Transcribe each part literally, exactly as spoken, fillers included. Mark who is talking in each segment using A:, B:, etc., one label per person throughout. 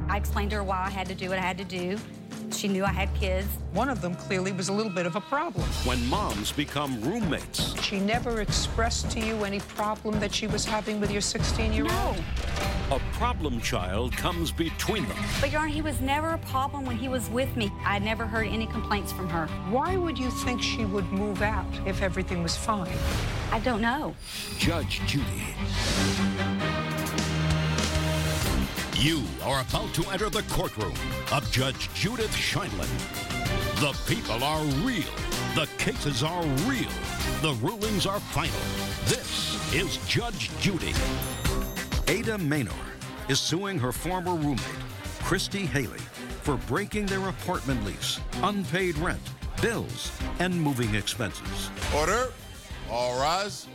A: I explained to her why I had to do what I had to do. She knew I had kids.
B: One of them clearly was a little bit of a problem.
C: When moms become roommates.
B: She never expressed to you any problem that she was having with your sixteen-year-old?
A: No.
C: A problem child comes between them.
A: But, Your Honor, he was never a problem when he was with me. I never heard any complaints from her.
B: Why would you think she would move out if everything was fine?
A: I don't know.
C: Judge Judy. You are about to enter the courtroom of Judge Judith Sheindlin. The people are real. The cases are real. The rulings are final. This is Judge Judy. Ada Maynor is suing her former roommate, Christy Haley, for breaking their apartment lease, unpaid rent, bills, and moving expenses.
D: Order. All rise.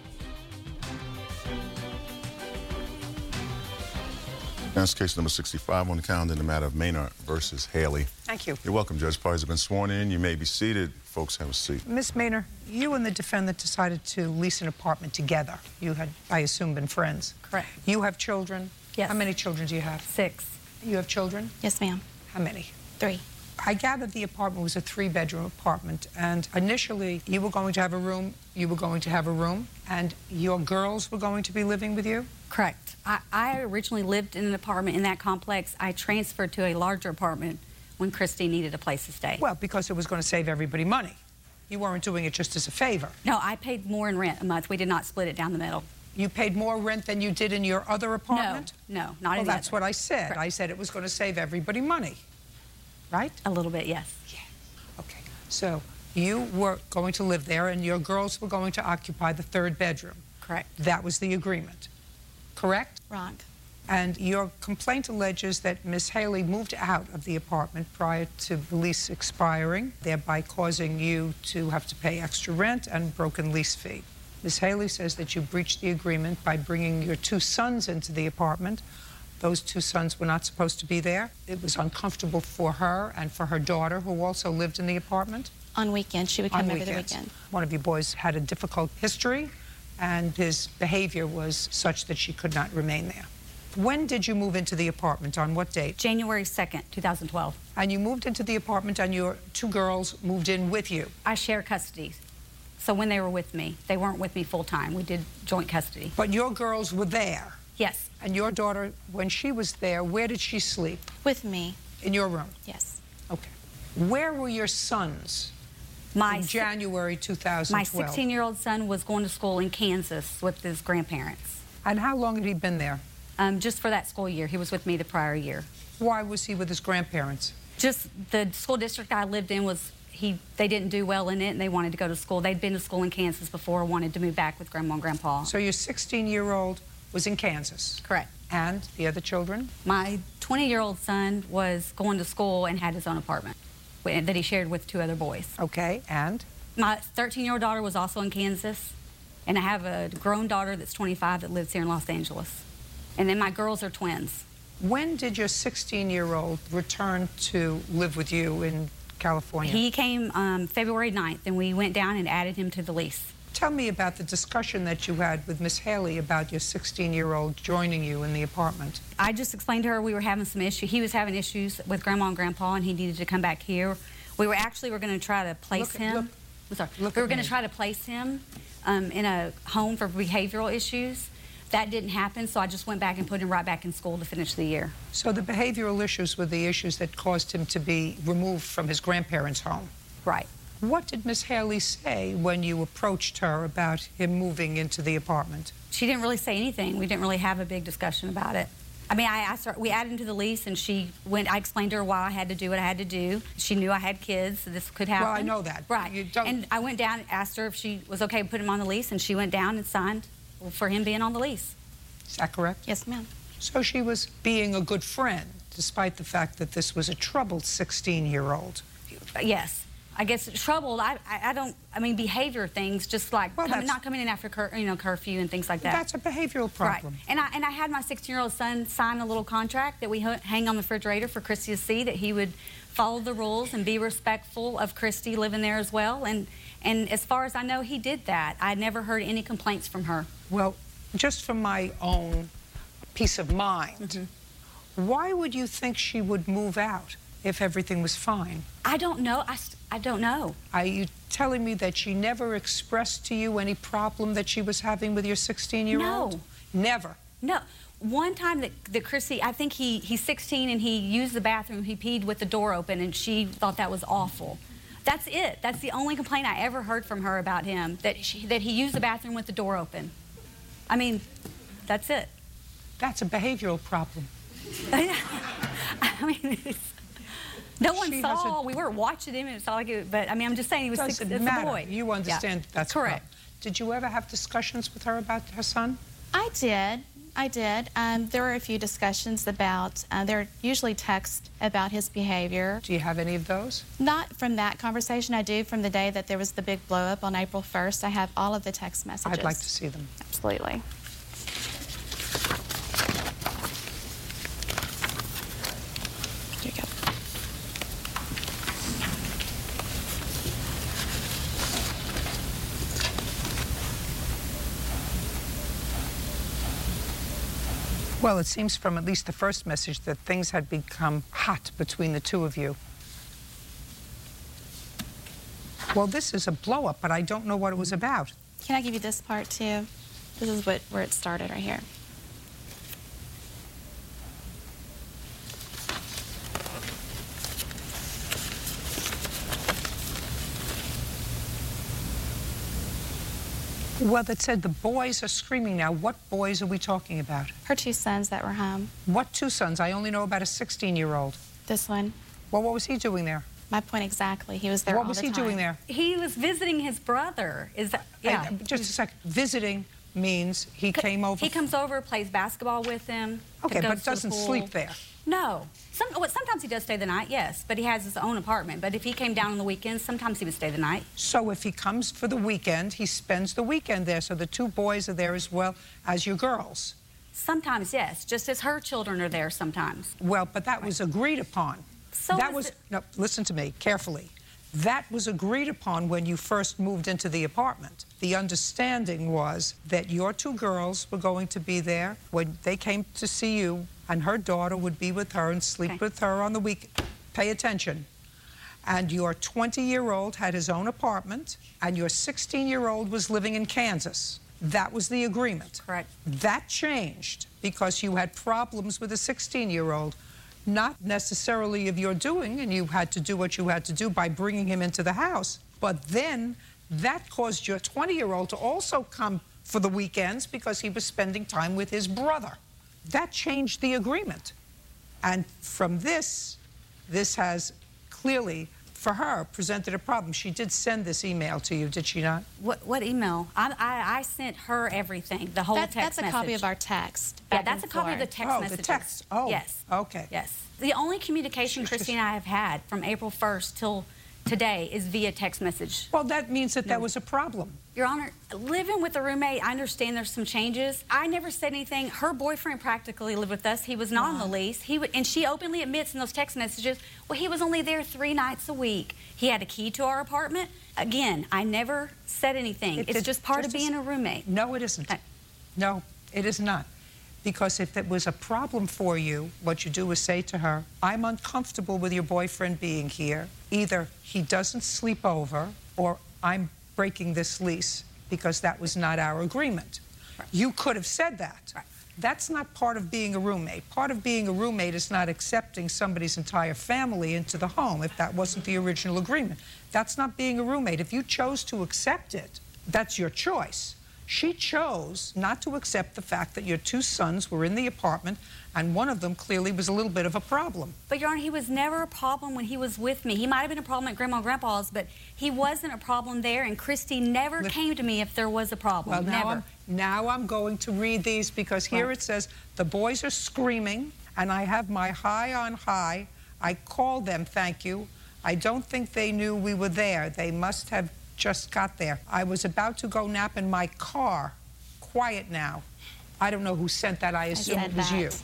D: That's case number sixty-five on the calendar in the matter of Maynor versus Haley.
B: Thank you.
D: You're welcome, Judge. Parties have been sworn in. You may be seated. Folks, have a seat.
B: Miss Maynor, you and the defendant decided to lease an apartment together. You had, I assume, been friends.
A: Correct.
B: You have children?
A: Yes.
B: How many children do you have?
A: Six.
B: You have children?
E: Yes, ma'am.
B: How many?
E: Three.
B: I gathered the apartment was a three-bedroom apartment, and initially you were going to have a room, you were going to have a room, and your girls were going to be living with you?
A: Correct. I, I originally lived in an apartment in that complex. I transferred to a larger apartment when Christy needed a place to stay.
B: Well, because it was going to save everybody money. You weren't doing it just as a favor.
A: No, I paid more in rent a month. We did not split it down the middle.
B: You paid more rent than you did in your other apartment?
A: No, no, not
B: well,
A: in the
B: that's
A: other.
B: what I said.
A: Correct.
B: I said it was going to save everybody money, right?
A: A little bit, yes.
B: Yeah. Okay. So you were going to live there, and your girls were going to occupy the third bedroom.
A: Correct.
B: That was the agreement, correct?
E: Wrong.
B: And your complaint alleges that Miss Haley moved out of the apartment prior to the lease expiring, thereby causing you to have to pay extra rent and broken lease fee. Miss Haley says that you breached the agreement by bringing your two sons into the apartment. Those two sons were not supposed to be there. It was uncomfortable for her and for her daughter, who also lived in the apartment.
E: On weekends, she would come
B: On
E: every
B: weekends.
E: weekend.
B: One of you boys had a difficult history, and his behavior was such that she could not remain there. When did you move into the apartment? On what date?
A: January second, two thousand twelve.
B: And you moved into the apartment, and your two girls moved in with you.
A: I share custody. So when they were with me, they weren't with me full-time. We did joint custody.
B: But your girls were there.
A: Yes.
B: And your daughter, when she was there, where did she sleep?
E: With me.
B: In your room?
E: Yes.
B: Okay. Where were your sons
A: My
B: in January two thousand twelve?
A: My sixteen-year-old son was going to school in Kansas with his grandparents.
B: And how long had he been there?
A: Um, just for that school year. He was with me the prior year.
B: Why was he with his grandparents?
A: Just the school district I lived in was, he, they didn't do well in it, and they wanted to go to school. They'd been to school in Kansas before, wanted to move back with Grandma and Grandpa.
B: So your sixteen-year-old was in Kansas?
A: Correct.
B: And the other children?
A: My twenty-year-old son was going to school and had his own apartment that he shared with two other boys.
B: Okay, and?
A: My thirteen-year-old daughter was also in Kansas, and I have a grown daughter that's twenty-five that lives here in Los Angeles. And then my girls are twins.
B: When did your sixteen-year-old return to live with you in California?
A: He came um, February ninth, and we went down and added him to the lease.
B: Tell me about the discussion that you had with Miss Haley about your sixteen-year-old joining you in the apartment.
A: I just explained to her we were having some issues. He was having issues with Grandma and Grandpa, and he needed to come back here. We were actually were going to try to place
B: Look,
A: him.
B: look,
A: I'm sorry.
B: look
A: we were
B: at
A: going
B: me.
A: to try to place him um, in a home for behavioral issues. That didn't happen, so I just went back and put him right back in school to finish the year.
B: So the behavioral issues were the issues that caused him to be removed from his grandparents' home.
A: Right.
B: What did Miss Haley say when you approached her about him moving into the apartment?
A: She didn't really say anything. We didn't really have a big discussion about it. I mean, I asked her, we added him to the lease, and she went, I explained to her why I had to do what I had to do. She knew I had kids, so this could happen.
B: Well, I know that.
A: Right.
B: You don't...
A: And I went down and asked her if she was okay to put him on the lease, and she went down and signed for him being on the lease.
B: Is that correct?
E: Yes, ma'am.
B: So she was being a good friend, despite the fact that this was a troubled sixteen-year-old.
A: Yes. I guess troubled, I, I, I don't, I mean, behavior things, just like
B: Well,
A: coming,
B: that's-
A: not coming in after cur, you know, curfew and things like that.
B: That's a behavioral problem.
A: Right. And I, and I had my sixteen-year-old son sign a little contract that we h hang on the refrigerator for Christy to see, that he would follow the rules and be respectful of Christy living there as well. And, and as far as I know, he did that. I never heard any complaints from her.
B: Well, just for my own peace of mind,
A: Mm-hmm.
B: Why would you think she would move out if everything was fine?
A: I don't know. I, st- I don't know.
B: Are you telling me that she never expressed to you any problem that she was having with your sixteen-year-old?
A: No.
B: Never?
A: No. One time that, that Chrissy, I think he, he's sixteen and he used the bathroom, he peed with the door open, and she thought that was awful. That's it. That's the only complaint I ever heard from her about him, that, she, that he used the bathroom with the door open. I mean, that's it.
B: That's a behavioral problem.
A: I mean, it's, no one
B: She
A: saw.
B: has a-
A: We were watching him, and it's all like it, but I mean, I'm just saying he was six,
B: Doesn't
A: it's a
B: matter.
A: boy.
B: You understand
A: Yeah.
B: that's
A: correct.
B: correct. Did you ever have discussions with her about her son?
E: I did. I did. Um, there were a few discussions about, uh, there are usually texts about his behavior.
B: Do you have any of those?
E: Not from that conversation. I do from the day that there was the big blow up on April first. I have all of the text messages.
B: I'd like to see them.
E: Absolutely. Here you go.
B: Well, it seems from at least the first message that things had become hot between the two of you. Well, this is a blow-up, but I don't know what it was about.
E: Can I give you this part too? This is what where it started right here.
B: Well, it said the boys are screaming now. What boys are we talking about?
E: Her two sons that were home.
B: What two sons? I only know about a sixteen-year-old.
E: This one.
B: Well, what was he doing there?
E: My point exactly. He was there
B: What
E: all
B: was
E: the
B: he
E: time.
B: doing there?
A: He was visiting his brother. Is that? Yeah.
B: I- just a second. Visiting means he came over.
A: He comes over, plays basketball with them.
B: Okay,
A: goes
B: but
A: to the
B: doesn't
A: pool.
B: sleep there.
A: No. Some, well, sometimes he does stay the night, yes, but he has his own apartment. But if he came down on the weekends, sometimes he would stay the night.
B: So if he comes for the weekend, he spends the weekend there. So the two boys are there as well as your girls.
A: Sometimes, yes, just as her children are there sometimes.
B: Well, but that was agreed upon.
A: So
B: that
A: is
B: was
A: it-
B: no. Listen to me carefully. That was agreed upon when you first moved into the apartment. The understanding was that your two girls were going to be there when they came to see you, and her daughter would be with her and sleep
A: Okay.
B: with her on the week. Pay attention. And your twenty-year-old had his own apartment, and your sixteen-year-old was living in Kansas. That was the agreement.
A: Correct.
B: That changed because you had problems with a sixteen-year-old. Not necessarily of your doing, and you had to do what you had to do by bringing him into the house. But then that caused your twenty-year-old to also come for the weekends because he was spending time with his brother. That changed the agreement. And from this, this has clearly, for her, presented a problem. She did send this email to you, did she not?
A: What, what email? I, I, I sent her everything, the whole
E: That,
A: text
E: that's a
A: message.
E: copy of our text.
A: Yeah,
E: back
A: that's a
E: and
A: copy of the
E: forth.
A: text
B: Oh, the
A: messages.
B: text. Oh,
A: yes.
B: okay.
A: Yes. The only communication Christy and I have had from April first till today is via text message.
B: Well, that means that there was a problem.
A: Your Honor, living with a roommate, I understand there's some changes. I never said anything. Her boyfriend practically lived with us. He was not on the lease. He would, and she openly admits in those text messages, well, he was only there three nights a week. He had a key to our apartment. Again, I never said anything.
B: It-
A: it's
B: it-
A: just part
B: just
A: of
B: a
A: being
B: s-
A: a roommate.
B: No, it isn't.
A: Okay.
B: No, it is not. Because if it was a problem for you, what you do is say to her, I'm uncomfortable with your boyfriend being here. Either he doesn't sleep over or I'm breaking this lease because that was not our agreement.
A: Right.
B: You could have said that.
A: Right.
B: That's not part of being a roommate. Part of being a roommate is not accepting somebody's entire family into the home if that wasn't the original agreement. That's not being a roommate. If you chose to accept it, that's your choice. She chose not to accept the fact that your two sons were in the apartment, and one of them clearly was a little bit of a problem.
A: But, Your Honor, he was never a problem when he was with me. He might have been a problem at Grandma and Grandpa's, but he wasn't a problem there, and Christy never
B: Listen-
A: came to me if there was a problem.
B: Well, now
A: never.
B: I'm, now I'm going to read these because here
A: Right.
B: it says, the boys are screaming, and I have my high on high. I called them, thank you. I don't think they knew we were there. They must have just got there. I was about to go nap in my car. Quiet now. I don't know who sent that. I assume
E: sent
B: it was
E: that.
B: you.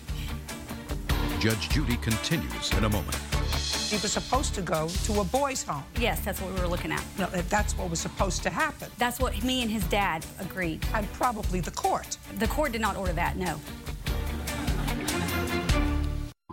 C: Judge Judy continues in a moment.
B: He was supposed to go to a boys' home.
A: Yes, that's what we were looking at.
B: No, that's what was supposed to happen.
A: That's what me and his dad agreed.
B: And probably the court.
A: The court did not order that, no.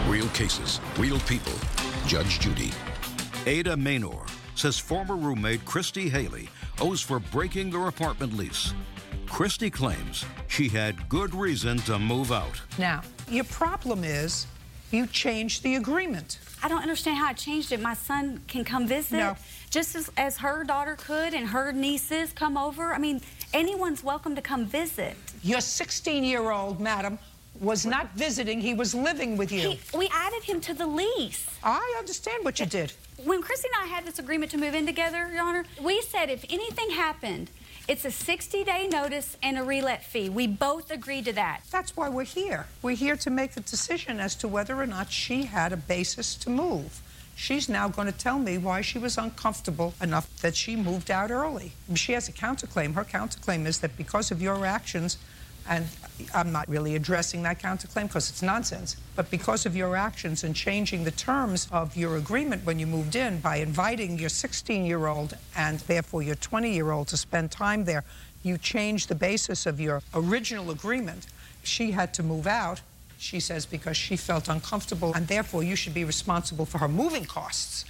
C: Real cases, real people. Judge Judy. Ada Maynor says former roommate Christy Haley owes for breaking their apartment lease. Christy claims she had good reason to move out.
B: Now, your problem is you changed the agreement.
A: I don't understand how I changed it. My son can come visit
B: No.
A: just as, as her daughter could and her nieces come over. I mean, anyone's welcome to come visit.
B: Your sixteen-year-old, madam, was not visiting. He was living with you.
A: He, we added him to the lease.
B: I understand what you did.
A: When Christy and I had this agreement to move in together, Your Honor, we said if anything happened, it's a sixty-day notice and a relet fee. We both agreed to that.
B: That's why we're here. We're here to make a decision as to whether or not she had a basis to move. She's now going to tell me why she was uncomfortable enough that she moved out early. She has a counterclaim. Her counterclaim is that because of your actions, and I'm not really addressing that counterclaim because it's nonsense, but because of your actions and changing the terms of your agreement when you moved in by inviting your sixteen-year-old and therefore your twenty-year-old to spend time there, you changed the basis of your original agreement. She had to move out, she says, because she felt uncomfortable, and therefore you should be responsible for her moving costs.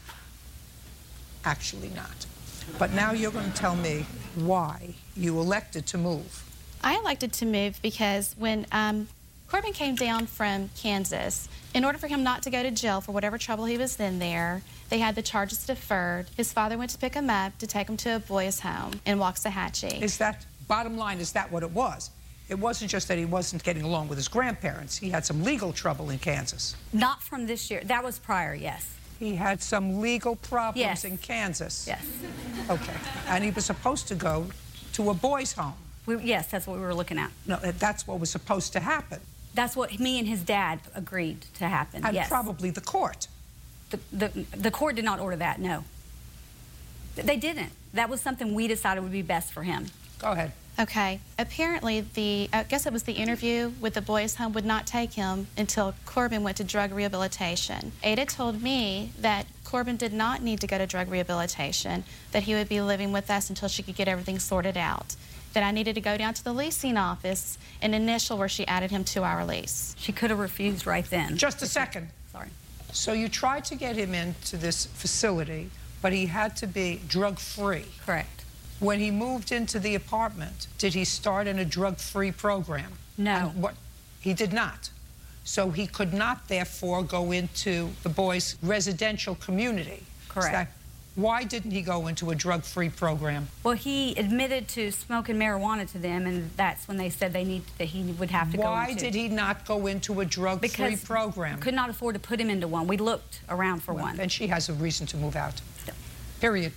B: Actually not. But now you're going to tell me why you elected to move.
E: I elected to move because when um, Corbin came down from Kansas, in order for him not to go to jail for whatever trouble he was in there, they had the charges deferred. His father went to pick him up to take him to a boys' home in Waxahachie.
B: Is that, bottom line, is that what it was? It wasn't just that he wasn't getting along with his grandparents. He had some legal trouble in Kansas.
A: Not from this year. That was prior, yes.
B: He had some legal problems
A: Yes.
B: in Kansas.
A: Yes.
B: Okay. And he was supposed to go to a boys' home.
A: We, yes, that's what we were looking at.
B: No, that's what was supposed to happen.
A: That's what me and his dad agreed to happen,
B: And
A: yes.
B: probably the court.
A: The, the, the court did not order that, no. They didn't. That was something we decided would be best for him.
B: Go ahead.
E: Okay. Apparently, the I guess it was the interview with the boys' home would not take him until Corbin went to drug rehabilitation. Ada told me that Corbin did not need to go to drug rehabilitation, that he would be living with us until she could get everything sorted out, that I needed to go down to the leasing office and initial where she added him to our lease.
A: She could have refused right then.
B: Just a second.
A: Sorry.
B: So you tried to get him into this facility, but he had to be drug-free.
A: Correct.
B: When he moved into the apartment, did he start in a drug-free program?
A: No.
B: And what? He did not. So he could not, therefore, go into the boys' residential community.
A: Correct.
B: Is that- why didn't he go into a drug-free program?
A: Well, he admitted to smoking marijuana to them, and that's when they said they need that he would have to go
B: Why
A: into.
B: did he not go into a drug-free
A: Because
B: program?
A: could not afford to put him into one. We looked around for
B: Well,
A: one.
B: then she has a reason to move out.
A: Still.
B: Period.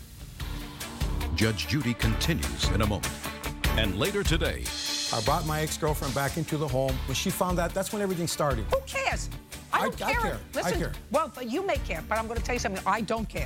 C: Judge Judy continues in a moment. And later today,
F: I brought my ex-girlfriend back into the home. When she found out, that's when everything started.
B: Who cares? I don't
F: I- I
B: care.
F: care. I
B: Listen,
F: care.
B: well, but you may care, but I'm going to tell you something. I don't care.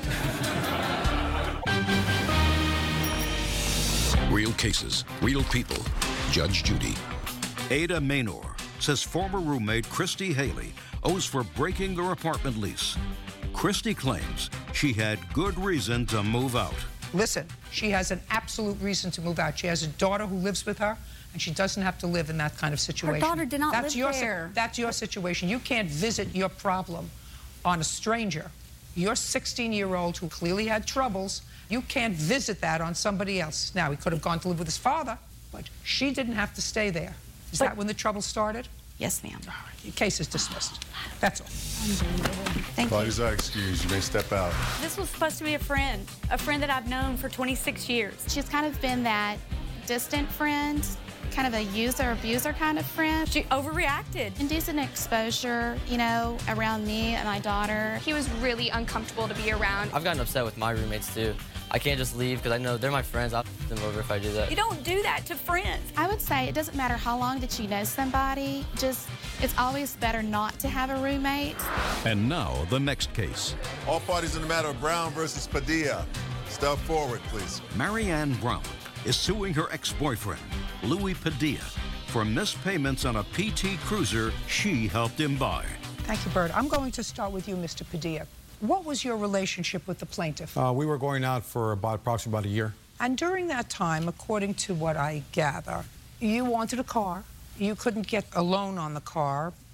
C: real cases, real people. Judge Judy. Ada Maynor says former roommate Christy Haley owes for breaking their apartment lease. Christy claims she had good reason to move out.
B: Listen, she has an absolute reason to move out. She has a daughter who lives with her, and she doesn't have to live in that kind of situation.
A: daughter did not
B: that's
A: live
B: your, si-
A: there.
B: That's your situation. You can't visit your problem on a stranger. Your sixteen-year-old who clearly had troubles, you can't visit that on somebody else. Now, he could have gone to live with his father, but she didn't have to stay there. Is
A: But-
B: that when the trouble started?
E: Yes, ma'am.
B: All right, your case is dismissed. That's all.
E: Thank you.
D: Parties are excused. You may step out.
G: This was supposed to be a friend, a friend that I've known for twenty-six years.
E: She's kind of been that distant friend, kind of a user abuser kind of friend.
G: She overreacted.
E: Indecent exposure, you know, around me and my daughter.
H: He was really uncomfortable to be around.
I: I've gotten upset with my roommates too. I can't just leave because I know they're my friends. I'll f them over if I do that.
G: You don't do that to friends.
E: I would say it doesn't matter how long that you know somebody, just it's always better not to have a roommate.
C: And now, the next case.
D: All parties in the matter of Brown versus Padilla. Step forward, please.
C: Marianne Brown is suing her ex-boyfriend, Louis Padilla, for missed payments on a P T Cruiser she helped him buy.
B: Thank you, Bert. I'm going to start with you, Mister Padilla. What was your relationship with the plaintiff?
F: Uh, we were going out for about approximately about a year.
B: And during that time, according to what I gather, you wanted a car. You couldn't get a loan on the car.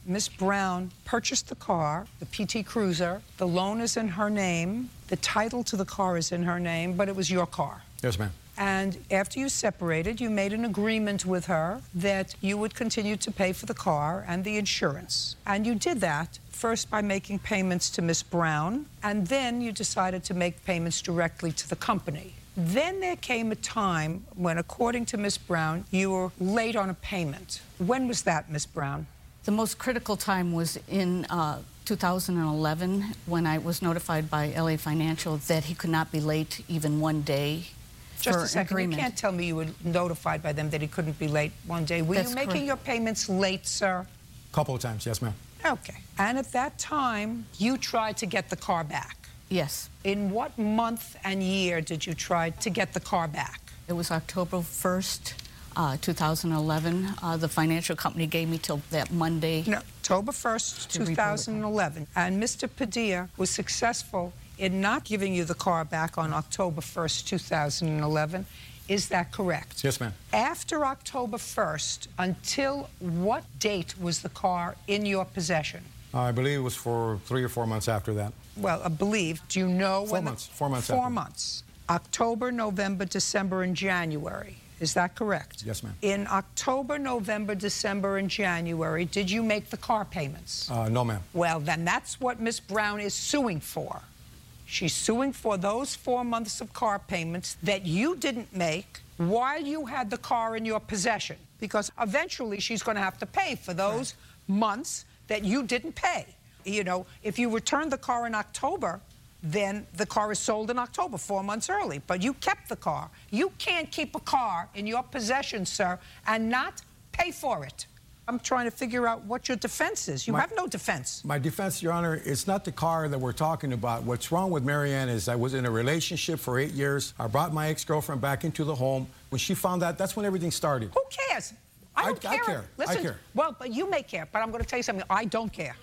B: Miss Brown purchased the car, the P T Cruiser. The loan is in her name. The title to the car is in her name, but it was your car.
F: Yes, ma'am.
B: And after you separated, you made an agreement with her that you would continue to pay for the car and the insurance. And you did that first by making payments to Miss Brown, and then you decided to make payments directly to the company. Then there came a time when, according to Miss Brown, you were late on a payment. When was that, Miss Brown?
J: The most critical time was in uh, two thousand eleven when I was notified by L A Financial that he could not be late even one day.
B: Just
J: for
B: a second,
J: agreement.
B: You can't tell me you were notified by them that he couldn't be late one day. Were
J: That's
B: you making
J: correct.
B: your payments late, sir?
F: A couple of times, yes, ma'am.
B: Okay. And at that time, you tried to get the car back.
J: Yes.
B: In what month and year did you try to get the car back?
J: It was October first, uh, two thousand eleven. Uh, the financial company gave me till that Monday.
B: No, October first,
J: To rebuild
B: two
J: the car.
B: thousand eleven. And Mister Padilla was successful in not giving you the car back on October first, two thousand eleven. Is that correct?
F: Yes, ma'am.
B: After October first, until what date was the car in your possession?
F: Uh, I believe it was for three or four months after that.
B: Well, I believe. Do you know
F: Four
B: when? the-
F: months. Four months
B: Four
F: after.
B: months. October, November, December, and January. Is that correct?
F: Yes, ma'am.
B: In October, November, December, and January, did you make the car payments?
F: Uh, no, ma'am.
B: Well, then that's what Miss Brown is suing for. She's suing for those four months of car payments that you didn't make while you had the car in your possession, because eventually she's going to have to pay for those months that you didn't pay. You know, if you returned the car in October, then the car is sold in October, four months early. But you kept the car. You can't keep a car in your possession, sir, and not pay for it. I'm trying to figure out what your defense is. You
F: My-
B: have no defense.
F: My defense, Your Honor, it's not the car that we're talking about. What's wrong with Marianne is I was in a relationship for eight years. I brought my ex-girlfriend back into the home. When she found out, that's when everything started.
B: Who cares? I don't
F: I- I
B: care.
F: care. I
B: Listen,
F: care.
B: well, but you may care, but I'm going to tell you something. I don't care.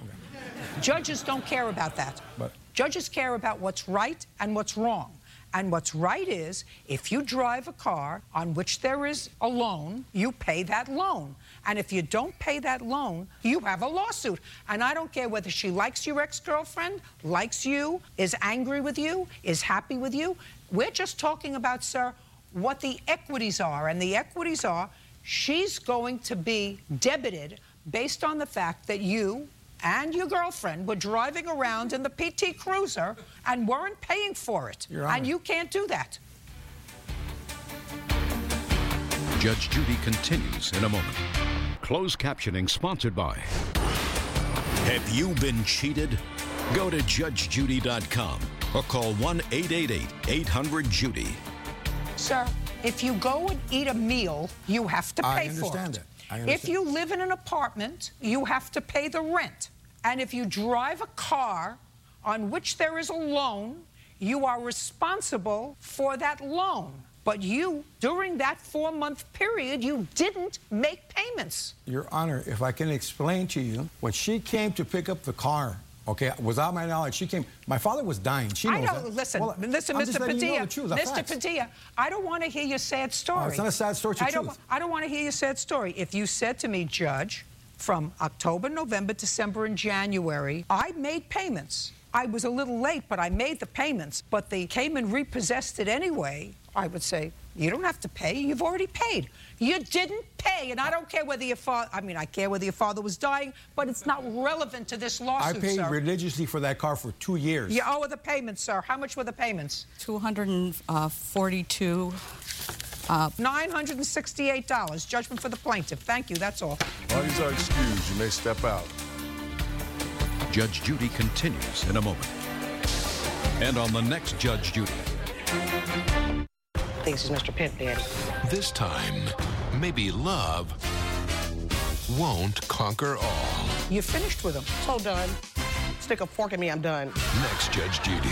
B: Judges don't care about that.
F: But-
B: Judges care about what's right and what's wrong. And what's right is, if you drive a car on which there is a loan, you pay that loan. And if you don't pay that loan, you have a lawsuit. And I don't care whether she likes your ex-girlfriend, likes you, is angry with you, is happy with you. We're just talking about, sir, what the equities are. And the equities are, she's going to be debited based on the fact that you and your girlfriend were driving around in the P T Cruiser and weren't paying for it.
F: Your Honor.
B: And you can't do that.
C: Judge Judy continues in a moment. Closed captioning sponsored by. Have you been cheated? Go to judge judy dot com or call one eight eight eight, eight hundred, Judy.
B: Sir, if you go and eat a meal, you have to pay
F: I
B: for
F: understand
B: it.
F: that. I
B: If
F: understand.
B: you live in an apartment, you have to pay the rent. And if you drive a car on which there is a loan, you are responsible for that loan. But you, during that four-month period, you didn't make payments.
F: Your Honor, if I can explain to you, when she came to pick up the car, okay, without my knowledge, she came. My father was dying. She knows
B: I know.
F: that.
B: Listen,
F: Well,
B: listen,
F: I'm
B: Mister
F: just letting you know
B: Padilla.
F: the truth, the
B: Mister
F: facts.
B: Padilla, I don't want to hear your sad story.
F: Oh, it's not a sad story, it's the
B: I don't.
F: truth.
B: I don't want to hear your sad story. If you said to me, Judge, from October, November, December, and January, I made payments. I was a little late, but I made the payments. But they came and repossessed it anyway. I would say, you don't have to pay. You've already paid. You didn't pay, and I don't care whether your father. I mean, I care whether your father was dying, but it's not relevant to this
F: I
B: lawsuit,
F: paid
B: sir.
F: religiously for that car for two years.
B: You owe the payments, sir. How much were the payments?
J: two hundred forty-two. Uh,
B: nine hundred sixty-eight dollars. Judgment for the plaintiff. Thank you. That's all.
D: Parties are excused. You may step out.
C: Judge Judy continues in a moment. And on the next Judge Judy.
K: This is Mister Pit Daddy.
L: This time, maybe love won't conquer all.
B: You finished with him.
K: So done. Stick a fork in me, I'm done.
L: Next Judge Judy.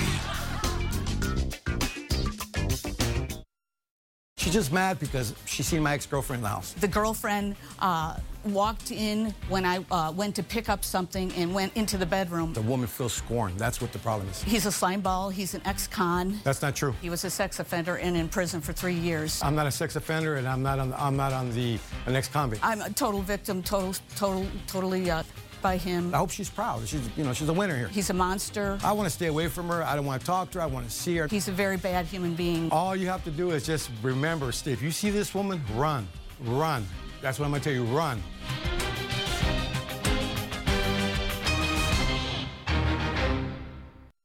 F: She's just mad because she seen my ex-girlfriend in the house.
J: the girlfriend uh, walked in when I uh, went to pick up something and went into the bedroom.
F: The woman feels scorned. That's what the problem is.
J: He's a slime ball. He's an ex-con.
F: That's not true.
J: He was a sex offender and in prison for three years.
F: I'm not a sex offender, and I'm not on. I'm not on the an ex-convict.
J: I'm a total victim, total, total, totally uh, by him.
F: I hope she's proud. She's, you know, she's a winner here.
J: He's a monster.
F: I want to stay away from her. I don't want to talk to her. I want to see her.
J: He's a very bad human being.
F: All you have to do is just remember, Steve, if you see this woman, run, run. That's what I'm going to tell you, run.